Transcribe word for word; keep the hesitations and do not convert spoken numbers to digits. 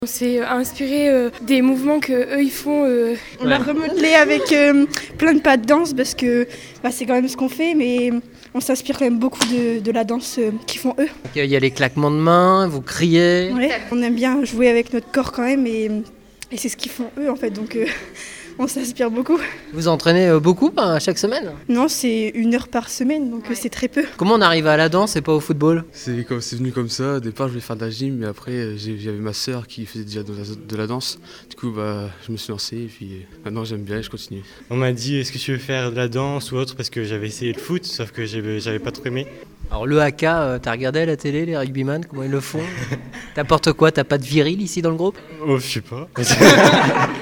On s'est inspiré euh, des mouvements qu'eux ils font. Euh... On l'a remodelé avec euh, plein de pas de danse parce que bah, c'est quand même ce qu'on fait, mais on s'inspire quand même beaucoup de, de la danse euh, qu'ils font eux. Il y a les claquements de mains, vous criez. Ouais, on aime bien jouer avec notre corps quand même et, et c'est ce qu'ils font eux en fait, donc euh, on s'inspire beaucoup. Vous entraînez beaucoup hein, chaque semaine? Non, c'est une heure par semaine, donc ouais. C'est très peu. Comment on arrive à la danse et pas au football? C'est, comme, c'est venu comme ça. Au départ, je voulais faire de la gym, mais après, j'ai, j'avais ma sœur qui faisait déjà de la, de la danse. Du coup, bah, je me suis lancé et puis maintenant j'aime bien et je continue. On m'a dit est-ce que tu veux faire de la danse ou autre parce que j'avais essayé le foot, sauf que j'avais, j'avais pas trop aimé. Alors le haka, euh, t'as regardé à la télé les rugbyman, comment ils le font? T'apportes quoi? T'as pas de viril ici dans le groupe? Oh, je sais pas.